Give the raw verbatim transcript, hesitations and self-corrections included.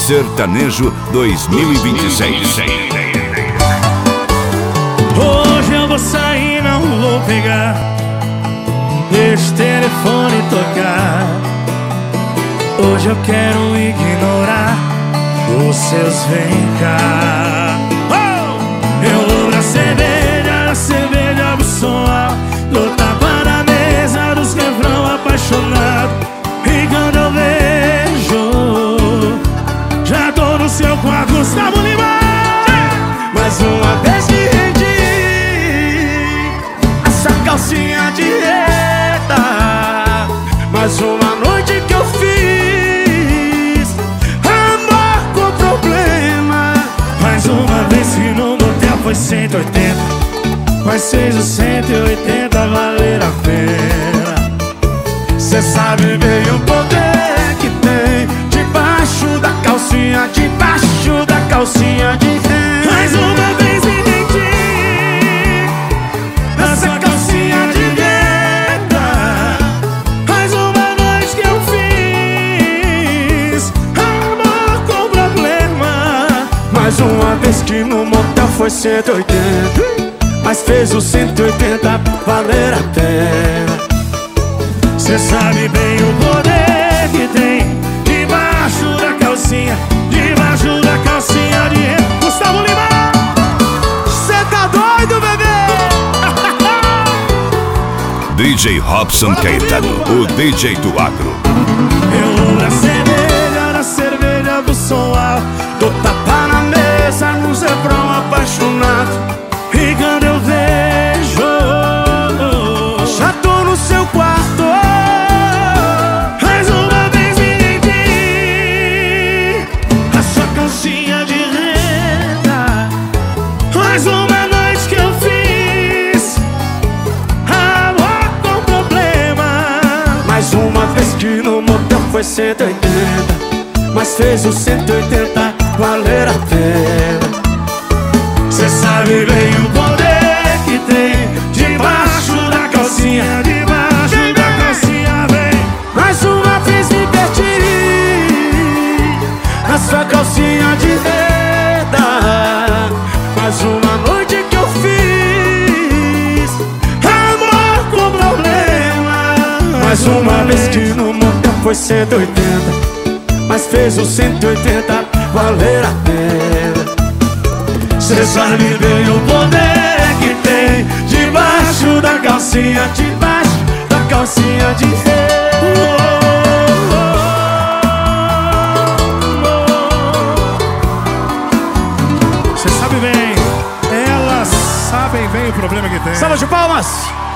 Sertanejo dois mil e vinte e seis. Hoje eu vou sair, não vou pegar, deixa o telefone tocar. Hoje eu quero ignorar os seus vem cá. Oh! Eu vou pra cerveja, na cerveja do som alto, dou tapa na mesa dos refrão apaixonado. E quando eu vejo, já tô no seu quarto, Gustavo Lima. Mais uma vez que rendi a sua calcinha de reta, mais uma noite que eu fiz amor com problema. Mais uma vez que no motel foi cento e oitenta, mas fez os cento e oitenta valer a pena. Cê sabe bem o poder que tem debaixo da calcinha, debaixo da calcinha de renda. Mais uma vez me entendi nessa calcinha de renda. Mais uma noite que eu fiz amor com problema. Mais uma vez que no motel foi cento e oitenta, mas fez os cento e oitenta valer a pena. Cê sabe bem o poder que tem debaixo da calcinha, debaixo da calcinha de renda. Gustavo Lima, cê tá doido, bebê? D J Robson Caetano, o D J do agro. Eu vou na cerveja, na cerveja do som alto, dou tapa na mesa, no refrão apaixonado. E quando eu vejo, já tô no seu quarto. Mais uma vez me rendi a sua calcinha de renda. Mais uma noite que eu fiz amor com problema. Mais uma vez que no motel foi cento e oitenta, mas fez os cento e oitenta valer a pena. Cê sabe bem o poder que tem debaixo da calcinha, debaixo da calcinha, vem. Mais uma vez me perdi na sua calcinha de renda. Mais uma noite que eu fiz amor com problema. Mais uma vez que no motel foi cento e oitenta, mas fez os cento e oitenta valer a pena. Cê sabe bem o poder que tem debaixo da calcinha, debaixo da calcinha de renda. Cê sabe bem, elas sabem bem o problema que tem. Salva de palmas!